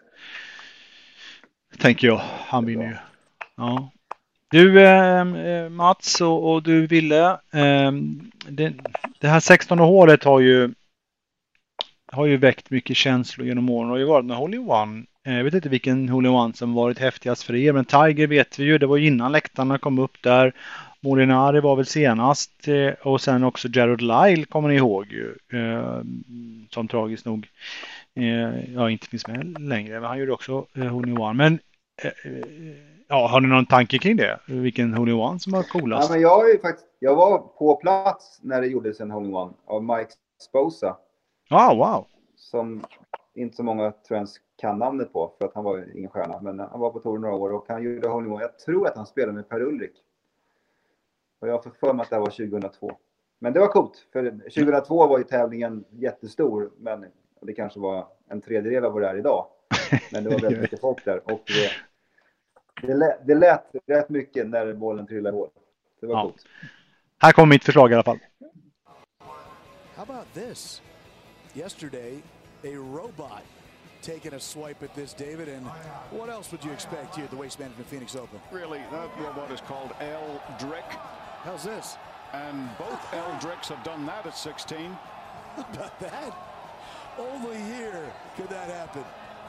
Tänker jag. Han vinner ju. Ja. Du eh, Mats och, och du Ville, eh, det, det här sextonde hålet har ju har ju väckt mycket känslor genom åren. Det har ju varit en hole-in-one. Eh, jag vet inte vilken hole-in-one som varit häftigast för er, men Tiger vet vi ju, det var innan läktarna kom upp där. Molinari var väl senast eh, och sen också Jared Lyle kommer ni ihåg ju, eh, som tragiskt nog eh, ja, inte finns med längre. Men han gjorde också eh, hole-in-one. Men eh, ja, har ni någon tanke kring det? Vilken hole-in-one som var coolast? Ja, men jag, är ju faktiskt, jag var på plats när det gjordes en hole-in-one av Mike Sposa. Ja, ah, wow. Som inte så många tror jag ens kan namnet på, för att han var ingen stjärna. Men han var på touren några år och han gjorde hole-in-one. Jag tror att han spelade med Per Ulrik. Och jag har fått för mig att det var tjugohundratvå. Men det var coolt, för tjugohundratvå var ju tävlingen jättestor, men det kanske var en tredjedel av vad det är idag. Men det var väldigt mycket folk där. Och det, det, lät, det lät rätt mycket när bollen trillade hål. Det var ja. Coolt. Här kommer mitt förslag i alla fall. How about this? Yesterday, a robot taking a swipe at this, David, and what else would you expect here at the Waste Management Phoenix Open? Really, that robot is called Eldrick. How's this? And both Eldricks have done that at sixteen. How about that? Only here could that happen.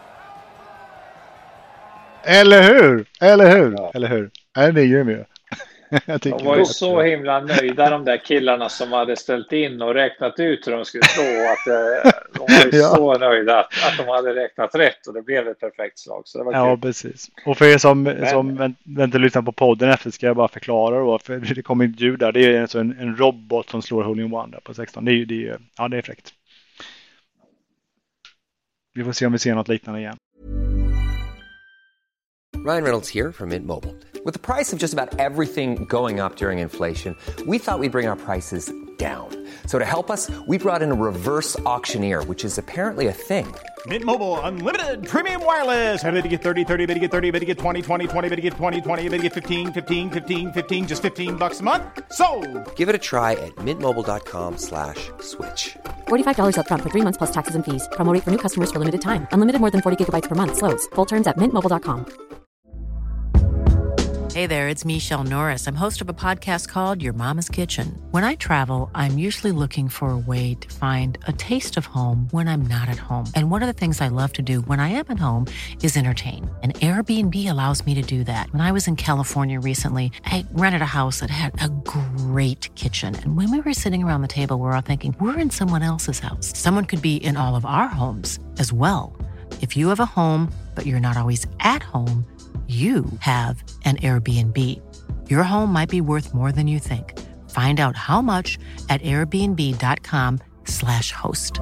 Eller hur? Eller hur? Ja. Eller hur? Nej, det är ju med. De var ju så himla nöjda, de där killarna som hade ställt in och räknat ut hur de skulle slå. Att, de var ju ja. så nöjda att, att de hade räknat rätt och det blev ett perfekt slag. Så det var ja, kul. Precis. Och för er som, Men, som inte lyssnar på podden efter ska jag bara förklara då, för det kommer inte ljud där. Det är alltså en, en robot som slår hole-in-one där på sexton. Det är ju det, ja, det är fräckt. Vi får se om vi ser något liknande igen. Ryan Reynolds here from Mint Mobile. With the price of just about everything going up during inflation, we thought we'd bring our prices down. So to help us, we brought in a reverse auctioneer, which is apparently a thing. Mint Mobile Unlimited Premium Wireless. How to get thirty, thirty, how to get thirty, how to get twenty, twenty, twenty, how to get twenty, twenty, how to get fifteen, fifteen, fifteen, fifteen, just fifteen bucks a month? Sold! Give it a try at mintmobile.com slash switch. forty-five dollars up front for three months plus taxes and fees. Promo rate for new customers for limited time. Unlimited more than forty gigabytes per month. Slows full terms at mint mobile dot com. Hey there, it's Michelle Norris. I'm host of a podcast called Your Mama's Kitchen. When I travel, I'm usually looking for a way to find a taste of home when I'm not at home. And one of the things I love to do when I am at home is entertain. And Airbnb allows me to do that. When I was in California recently, I rented a house that had a great kitchen. And when we were sitting around the table, we were all thinking, we're in someone else's house. Someone could be in all of our homes as well. If you have a home, but you're not always at home, you have an Airbnb. Your home might be worth more than you think. Find out how much at airbnb.com slash host.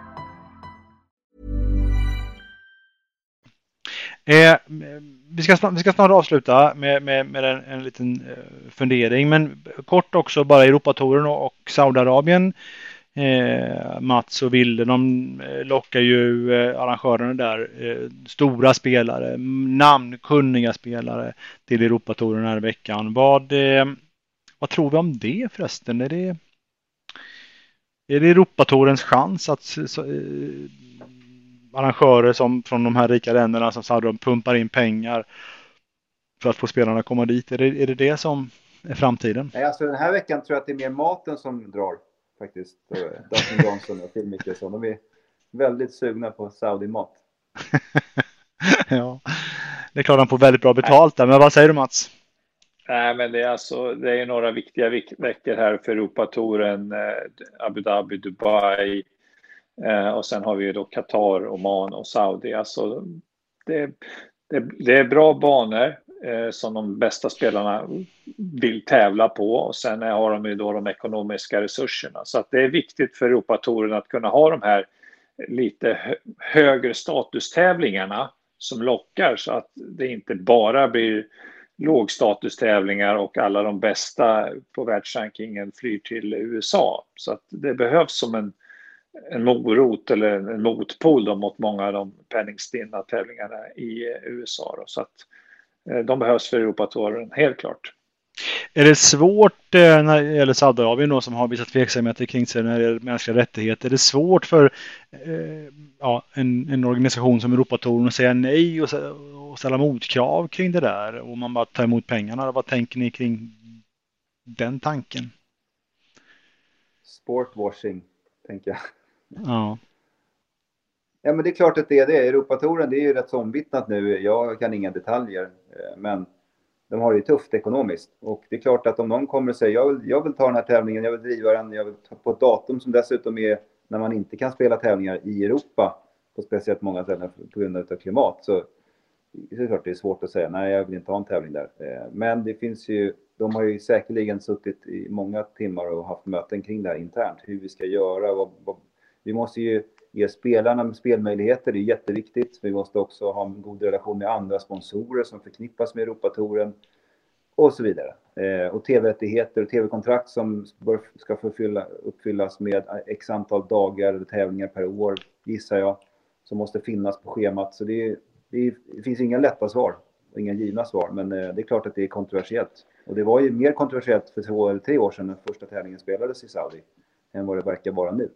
Eh, vi, ska snart, vi ska snart avsluta med, med, med en, en liten eh, fundering. Men kort också bara Europatouren och, och Saudiarabien. Eh, Mats och Wilde, de eh, lockar ju eh, arrangörerna där, eh, stora spelare, namnkunniga spelare till Europatouren här i veckan. Vad, eh, vad tror vi om det förresten? Är det, är det Europatourens chans att så, eh, arrangörer som från de här rika länderna som Saudiarabien pumpar in pengar för att få spelarna att komma dit? Är det, är det det som är framtiden? Nej, alltså den här veckan tror jag att det är mer maten som drar. Faktiskt. Dustin Johnson och Phil Mickelson. De är väldigt sugna på Saudi-mat. Ja, det är klart de får väldigt bra betalt där. Men vad säger du, Mats? Nej, men det är alltså det är några viktiga veckor här för Europatouren, eh, Abu Dhabi, Dubai eh, och sen har vi ju då Qatar, Oman och Saudi. Alltså det, det, det är bra banor eh, som de bästa spelarna vill tävla på, och sen har de ju då de ekonomiska resurserna. Så att det är viktigt för Europatouren att kunna ha de här lite hö- högre statustävlingarna som lockar, så att det inte bara blir lågstatustävlingar och alla de bästa på världsrankingen flyr till U S A. Så att det behövs som en, en morot eller en motpol då mot många av de penningstinna tävlingarna i U S A. Då. Så att de behövs för Europatouren, helt klart. Är det svårt eh, när det gäller Saudiarabien då, som har visat tveksamheter kring sig när det gäller mänskliga rättigheter? Är det svårt för eh, ja, en, en organisation som Europatouren att säga nej och, och ställa motkrav kring det där? Och man bara tar emot pengarna. Vad tänker ni kring den tanken? Sportwashing, tänker jag. Ja. Ja, men det är klart att det är det. Europatouren, det är ju rätt så omvittnat nu. Jag kan inga detaljer, men de har det ju tufft ekonomiskt. Och det är klart att om någon kommer och säger jag vill, jag vill ta den här tävlingen, jag vill driva den, jag vill ta på ett datum som dessutom är när man inte kan spela tävlingar i Europa. på speciellt många ställen på grund av klimat, så det är klart det är svårt att säga, nej jag vill inte ha en tävling där. Men det finns ju, de har ju säkerligen suttit i många timmar och haft möten kring det här internt, hur vi ska göra. Vad, vad, vi måste ju ge spelarna med spelmöjligheter, det är jätteviktigt. Vi måste också ha en god relation med andra sponsorer som förknippas med Europatouren och så vidare. Eh, och tv-rättigheter och tv-kontrakt som bör, ska förfylla, uppfyllas med x antal dagar eller tävlingar per år, gissar jag, som måste finnas på schemat. Så det, det, det finns inga lätta svar och inga givna svar, men eh, det är klart att det är kontroversiellt. Och det var ju mer kontroversiellt för två eller tre år sedan när första tävlingen spelades i Saudi än vad det verkar vara nu.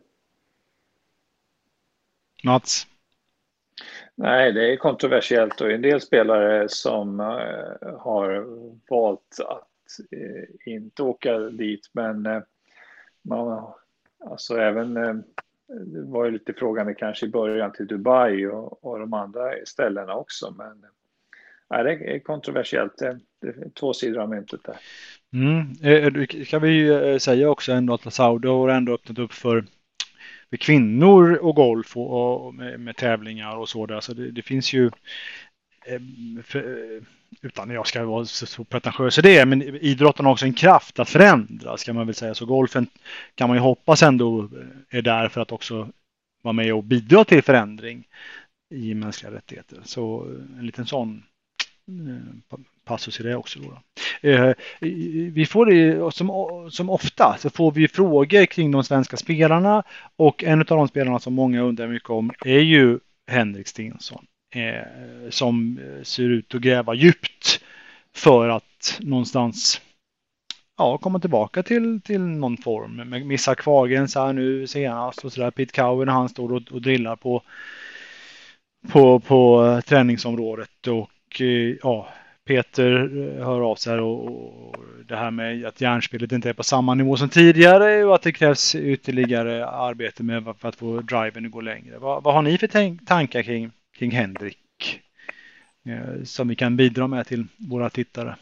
Mats? Nej, det är kontroversiellt och en del spelare som uh, har valt att uh, inte åka dit, men uh, man, alltså även uh, det var ju lite frågande kanske i början till Dubai och, och de andra ställena också, men uh, det är kontroversiellt. Det, det är två sidor av myntet där. Mm. Eh, kan vi ju säga också ändå att Saudi har ändå öppnat upp för för kvinnor och golf och, och med, med tävlingar och så där. Så det, det finns ju eh, för, utan jag ska vara så, så pretentiös i det, men idrotten har också en kraft att förändras, kan man väl säga. Så golfen kan man ju hoppas ändå är där för att också vara med och bidra till förändring i mänskliga rättigheter. Så en liten sån eh, passus i det också då. Eh, vi får det som, som ofta så får vi frågor kring de svenska spelarna, och en av de spelarna som många undrar mycket om är ju Henrik Stenson, eh, som ser ut att gräva djupt för att någonstans ja, komma tillbaka till, till någon form. Med Missa Kvargen så här nu senast och sådär, Pete Cowan när han står och, och drillar på på, på träningsområdet, och eh, ja, Peter hör av sig och, och det här med att järnspelet inte är på samma nivå som tidigare och att det krävs ytterligare arbete med för att få driven att gå längre. Vad, vad har ni för tänk, tankar kring, kring Henrik eh, som vi kan bidra med till våra tittare?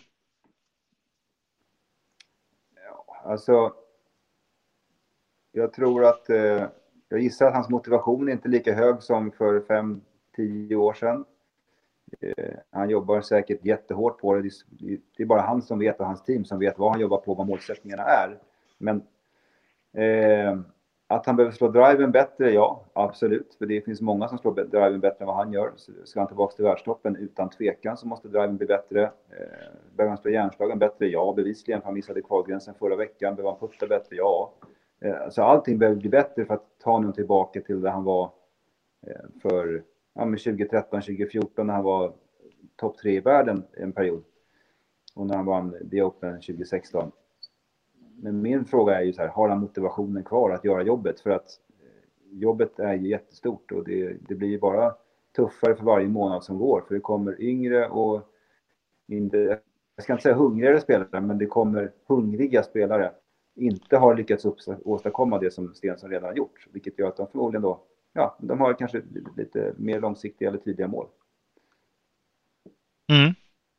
Ja, alltså jag tror att eh, jag gissar att hans motivation är inte lika hög som för fem, tio år sedan. Eh, han jobbar säkert jättehårt på det. Det är bara han som vet och hans team som vet vad han jobbar på, vad målsättningarna är. Men eh, att han behöver slå driven bättre, ja, absolut. För det finns många som slår driven bättre än vad han gör. Så ska han tillbaka till världstoppen utan tvekan så måste driven bli bättre. Eh, behöver han slå järnslagen bättre? Ja, bevisligen. För han missade kvalgränsen förra veckan. Behöver han putta bättre? Ja. Eh, så allting behöver bli bättre för att ta honom tillbaka till där han var eh, för... Ja, men tjugo tretton tjugo fjorton när han var topp tre i världen en period. Och när han vann The Open tjugo sexton. Men min fråga är ju så här, har han motivationen kvar att göra jobbet? För att jobbet är ju jättestort och det, det blir ju bara tuffare för varje månad som går. För det kommer yngre och inte, jag ska inte säga hungrigare spelare, men det kommer hungriga spelare. Inte har lyckats åstadkomma det som Stensson redan har gjort. Vilket gör att de förmodligen då, ja, de har kanske lite mer långsiktiga eller tidiga mål. Mm.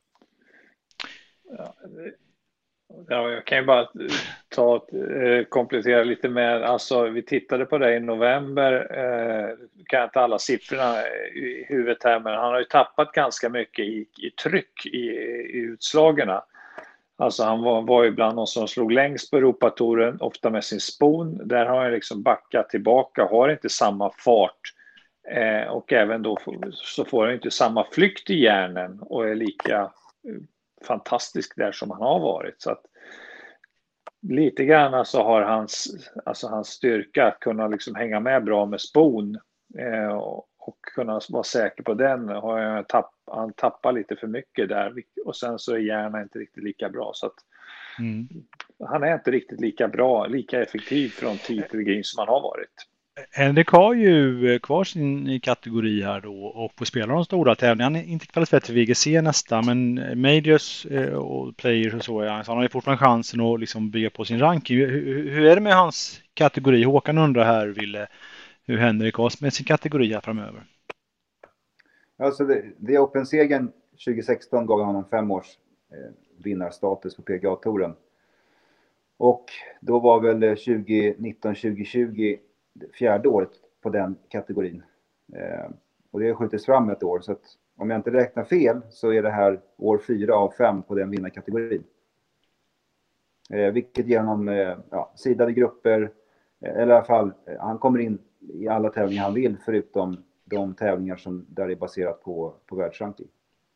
Ja, jag kan ju bara ta komplettera lite med, alltså vi tittade på det i november, eh, kan inte alla siffrorna i huvudet här, men han har ju tappat ganska mycket i, i tryck i, i utslagerna. Alltså han var, var ju bland de som slog längst på Europatouren, ofta med sin spon. Där har han liksom backat tillbaka, har inte samma fart. Eh, och även då så får han inte samma flykt i hjärnen och är lika eh, fantastisk där som han har varit. Så att lite grann så har hans, alltså hans styrka att kunna liksom hänga med bra med spon eh, och, och kunna vara säker på den. Har jag tapp, han tappar lite för mycket där och sen så är hjärnan inte riktigt lika bra. Så att mm. han är inte riktigt lika bra, lika effektiv från tid till green som han har varit. Henrik har ju kvar sin kategori här då och får spela de stora tävlingarna. Han är inte kvalificerad till V G C nästa, men Majors och Players och så, ja, så han har ju fortfarande chansen att liksom bygga på sin ranking. Hur, hur är det med hans kategori? Håkan undrar här, Ville, hur Henrik har med sin kategori här framöver. Alltså det, det Open-segern tjugo sexton gav honom fem års eh, vinnarstatus på P G A-touren. Och då var väl tjugo nitton tjugo tjugo fjärde året på den kategorin. Eh, och det har skjutits fram ett år, så att om jag inte räknar fel så är det här år fyra av fem på den vinnarkategorin. Eh, vilket ger honom eh, ja, sidade grupper, eh, eller i alla fall, eh, han kommer in i alla tävlingar han vill, förutom de tävlingar som där är baserat på, på världsranking.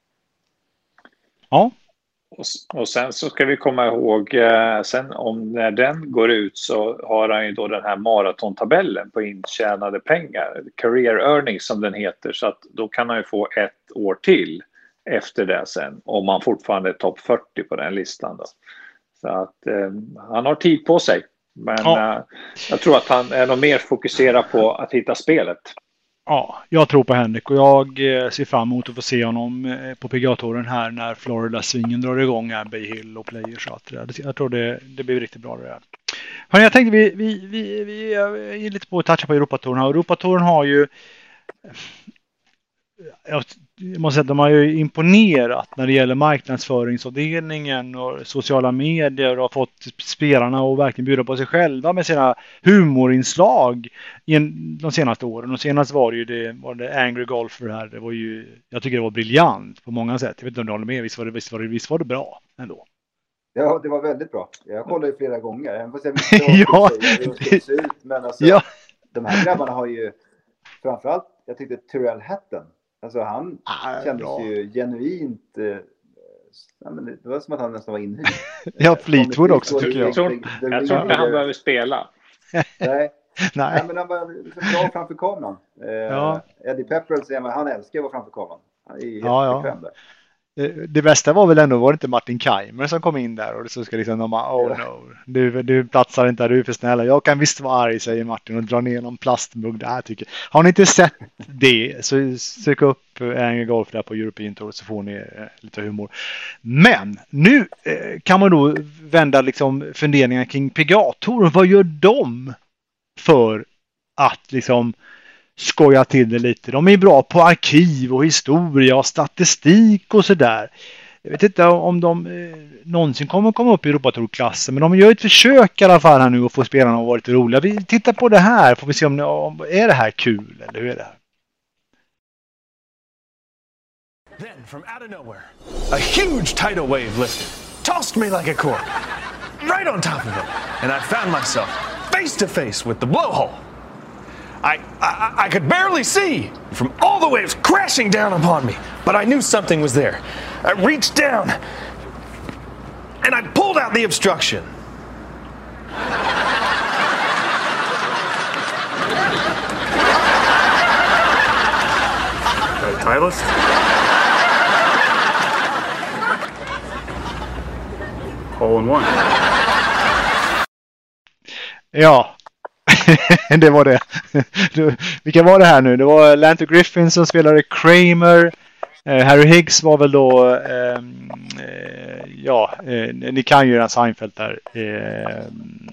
Ja. Och, och sen så ska vi komma ihåg, eh, sen om när den går ut så har han ju då den här maratontabellen på intjänade pengar, career earnings som den heter, så att då kan han ju få ett år till efter det sen, om man fortfarande är topp fyrtio på den listan då. Så att eh, han har tid på sig, men ja. eh, jag tror att han är nog mer fokuserad på att hitta spelet. Ja, jag tror på Henrik och jag ser fram emot att få se honom på P G A-touren här när Florida-svingen drar igång här, Bay Hill och Player. Så att jag tror det, det blir riktigt bra det där. Hörrni, jag tänkte vi, vi, vi, vi är lite på att toucha på Europatouren. Europatouren har ju, jag måste säga att de har ju imponerat när det gäller marknadsföringsavdelningen och sociala medier och har fått spelarna att verkligen bjuda på sig själva med sina humorinslag i de senaste åren. Och senast var det ju det, var det Angry Golfer här. Det var ju, jag tycker det var briljant på många sätt. Jag vet inte om du håller med, visst var det, visst var det, visst var det bra ändå. Ja, det var väldigt bra. Jag kollade ju flera gånger. Jag får se ja. det ser ut, men alltså, ja. De här grabbarna har ju framförallt, jag tyckte Tyrrell Hatton. Alltså han ah, kändes bra. Ju genuint, eh, ja, men det var som att han nästan var inhyrd. Ja, Fleetwood också tycker jag. Jag tror, jag tror inte han behöver spela. Nej. Nej, men han var liksom bra framför kameran. Eh, ja. Eddie Pepperell säger man, han älskar att vara framför kameran. Han är helt ja, bekväm ja. där. Det bästa var väl ändå, var det inte Martin Keimer som kom in där och så ska liksom de bara, oh no, du, du platsar inte, du är för snälla. Jag kan visst vara arg, säger Martin, och dra ner någon plastmugg där tycker jag. Har ni inte sett det så sök upp Angry Golf där på European Tour så får ni eh, lite humor. Men nu eh, kan man då vända liksom funderingar kring P G A-touren. Vad gör de för att liksom skoja till det lite? De är bra på arkiv och historia och statistik och sådär. Jag vet inte om de eh, någonsin kommer komma upp i Europatourklassen, men de gör ett försök i alla fall här nu att få spelarna att vara lite roliga. Vi tittar på det här, får vi se om, det, om är det här kul eller hur är det här? Then from out of nowhere, a huge tidal wave lifted, tossed me like a cork, right on top of it, and I found myself face to face with the blowhole. I, I, I could barely see from all the waves crashing down upon me, but I knew something was there. I reached down and I pulled out the obstruction. Titleist? Hole in one. Ja. Det var det. Vilka var det här nu? Det var Lanto Griffin som spelade Kramer. Eh, Harry Higgs var väl då eh, eh, ja, eh, ni kan ju den Seinfeld där. Eh,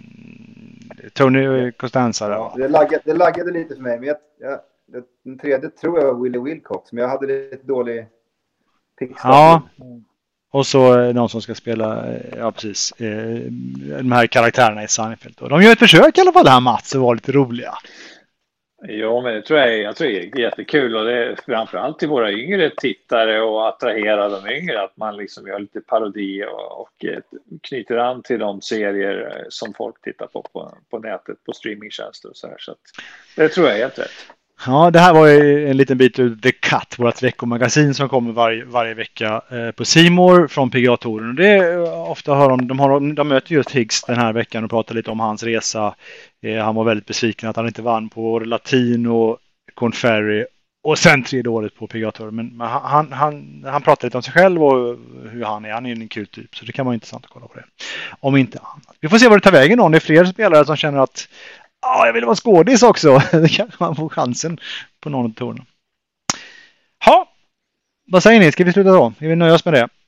Tony Costanza. Ja, det, laggade, det laggade lite för mig. Men jag, jag, den tredje tror jag var Willie Wilcox. Men jag hade lite dålig pixel. Ja. Och så de som ska spela, ja precis, de här karaktärerna i Seinfeld. Och de gör ett försök i alla fall, det här Mats, och var lite roliga. Ja, men det tror jag, jag tror det är jättekul. Och det är framförallt till våra yngre tittare och attrahera de yngre. Att man liksom gör lite parodi och, och knyter an till de serier som folk tittar på på, på nätet, på streamingtjänster och så här. Så att, det tror jag är helt rätt. Ja, det här var ju en liten bit ur The Cut, vårt veckomagasin som kommer varje, varje vecka eh, på C More från P G A-touren. Och det är ofta hör de, de, har, de möter just Higgs den här veckan och pratar lite om hans resa. Eh, han var väldigt besviken att han inte vann på Latino, Corn Ferry och sen tredje året på P G A-touren. Men, men han, han, han pratar lite om sig själv och hur han är. Han är en kul typ, så det kan vara intressant att kolla på det. Om inte annat. Vi får se vad det tar vägen om. Det är fler spelare som känner att ja, jag vill vara skådis också. Det kanske man får chansen på någon av turerna. Ja, vad säger ni? Ska vi sluta då? Ska vi nöja oss med det?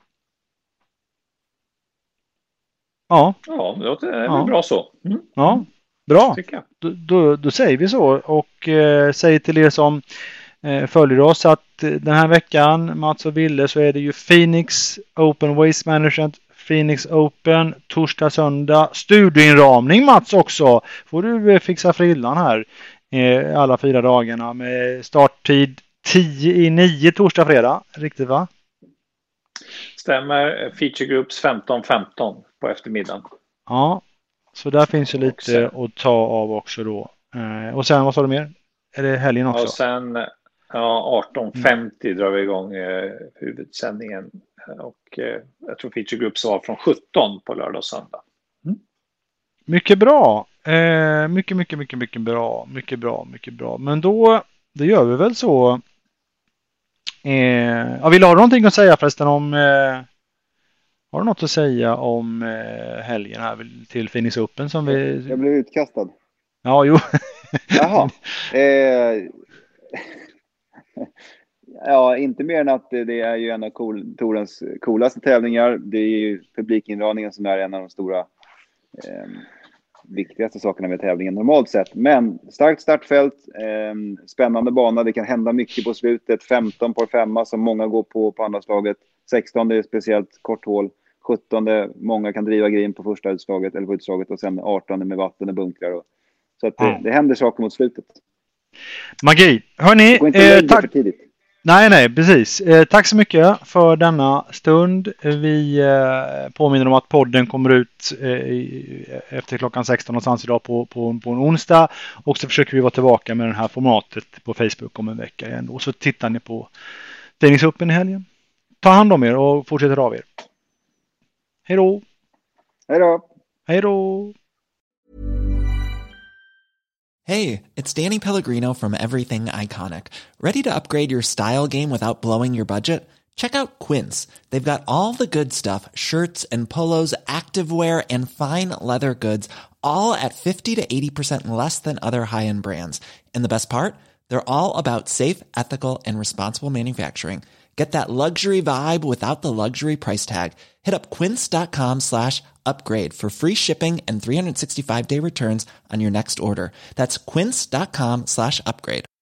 Ja. Ja, det är ja. bra så. Mm. Ja, bra. Då, då, då säger vi så. Och eh, säger till er som eh, följer oss att eh, den här veckan, Mats och Ville, så är det ju Phoenix Open Waste Management, Phoenix Open, torsdag, söndag. Studioinramning, Mats, också. Får du fixa frillan här eh, alla fyra dagarna med starttid tio i nio torsdag fredag. Riktigt va? Stämmer. Feature Groups femton femton på eftermiddagen. Ja, så där finns ju lite sen, att ta av också då. Eh, och sen vad sa du mer? Är det helgen också? Och sen ja, arton femtio mm. drar vi igång eh, huvudsändningen. Och eh, jag tror Feature Groups var från sjutton på lördag och söndag. Mm. Mycket bra. Eh, mycket, mycket, mycket, mycket bra. Mycket bra, mycket bra. Men då, då gör vi väl så. Eh, ja, vill du ha någonting att säga förresten om... Eh, har du något att säga om eh, helgen här till Phoenix Open som vi... Jag blev utkastad. Ja, jo. Jaha. Eh, ja, inte mer än att det är ju en av cool, Torens coolaste tävlingar. Det är ju publikindragningen som är en av de stora eh, viktigaste sakerna med tävlingen normalt sett. Men starkt startfält, eh, spännande bana. Det kan hända mycket på slutet. femton på femma som många går på på andra slaget. sexton det är speciellt kort hål. sjutton många kan driva green på första utslaget eller på utslaget och sen arton med vatten och bunkrar. Och, så att det, mm. det händer saker mot slutet. Magi. Hörni, det går inte eh, tack. för tidigt. Nej, nej, precis. Eh, tack så mycket för denna stund. Vi eh, påminner om att podden kommer ut eh, efter klockan sexton någonstans idag på, på, på en onsdag. Och så försöker vi vara tillbaka med det här formatet på Facebook om en vecka igen. Och så tittar ni på Phoenix Open i helgen. Ta hand om er och fortsätt av er. Hej då! Hej då! Hej då! Hey, it's Danny Pellegrino from Everything Iconic. Ready to upgrade your style game without blowing your budget? Check out Quince. They've got all the good stuff, shirts and polos, activewear and fine leather goods, all at fifty to eighty percent less than other high-end brands. And the best part? They're all about safe, ethical and responsible manufacturing. Get that luxury vibe without the luxury price tag. Hit up quince.com slash upgrade for free shipping and three sixty-five day returns on your next order. That's quince.com slash upgrade.